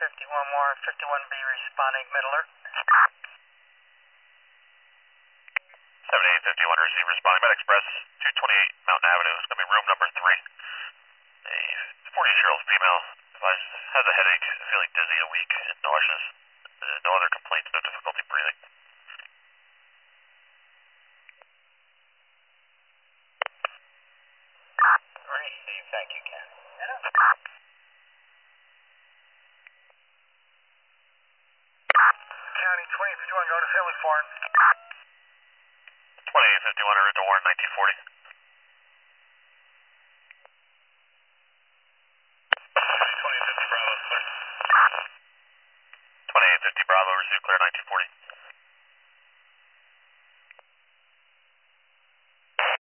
more, 51B responding, mid alert. 7851 receive responding Med Express 228 Mountain Avenue. It's going to be room number 3. A 48-year-old female has a headache, feeling dizzy and weak and nauseous. No other complaints, no difficulty breathing. Receive, thank you, Ken. County 2051, going to Family Foreign. 2851 into warrant 1940.